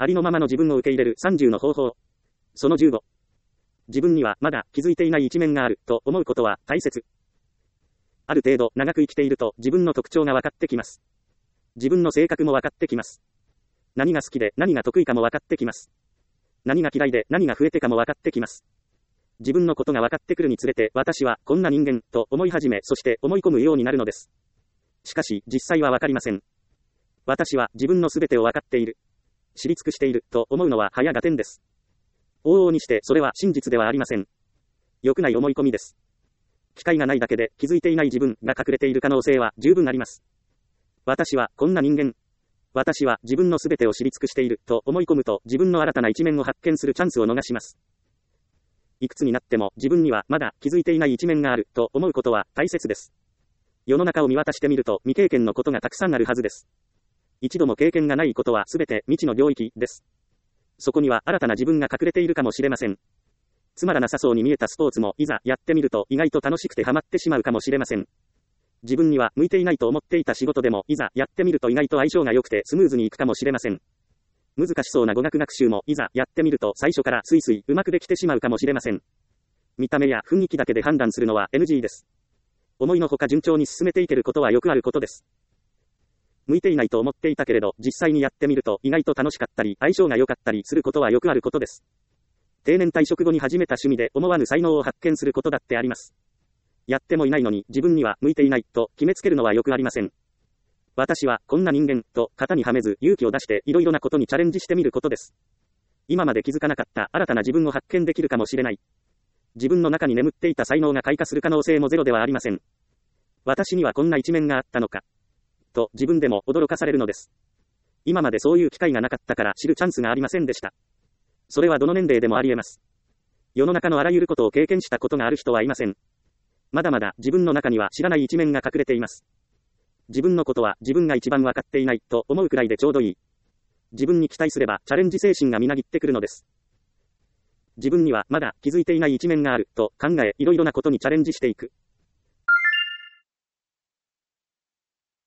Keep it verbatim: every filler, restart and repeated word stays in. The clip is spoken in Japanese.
ありのままの自分を受け入れるさんじゅうの方法。そのじゅうご。自分にはまだ気づいていない一面があると思うことは大切。ある程度長く生きていると自分の特徴が分かってきます。自分の性格も分かってきます。何が好きで何が得意かも分かってきます。何が嫌いで何が増えてかも分かってきます。自分のことが分かってくるにつれて私はこんな人間と思い始め、そして思い込むようになるのです。しかし実際は分かりません。私は自分のすべてを分かっている。知り尽くしていると思うのは早合点です。往々にしてそれは真実ではありません。良くない思い込みです。機会がないだけで気づいていない自分が隠れている可能性は十分あります。私はこんな人間。私は自分のすべてを知り尽くしていると思い込むと自分の新たな一面を発見するチャンスを逃します。いくつになっても自分にはまだ気づいていない一面があると思うことは大切です。世の中を見渡してみると未経験のことがたくさんあるはずです。一度も経験がないことはすべて未知の領域です。そこには新たな自分が隠れているかもしれません。つまらなさそうに見えたスポーツもいざやってみると意外と楽しくてハマってしまうかもしれません。自分には向いていないと思っていた仕事でもいざやってみると意外と相性が良くてスムーズにいくかもしれません。難しそうな語学学習もいざやってみると最初からスイスイうまくできてしまうかもしれません。見た目や雰囲気だけで判断するのは エヌジー です。思いのほか順調に進めていけることはよくあることです。向いていないと思っていたけれど実際にやってみると意外と楽しかったり相性が良かったりすることはよくあることです。定年退職後に始めた趣味で思わぬ才能を発見することだってあります。やってもいないのに自分には向いていないと決めつけるのはよくありません。私はこんな人間と型にはめず勇気を出していろいろなことにチャレンジしてみることです。今まで気づかなかった新たな自分を発見できるかもしれない。自分の中に眠っていた才能が開花する可能性もゼロではありません。私にはこんな一面があったのか。と自分でも驚かされるのです。今までそういう機会がなかったから知るチャンスがありませんでした。それはどの年齢でもあり得ます。世の中のあらゆることを経験したことがある人はいません。まだまだ自分の中には知らない一面が隠れています。自分のことは自分が一番わかっていないと思うくらいでちょうどいい。自分に期待すればチャレンジ精神がみなぎってくるのです。自分にはまだ気づいていない一面があると考えいろいろなことにチャレンジしていく。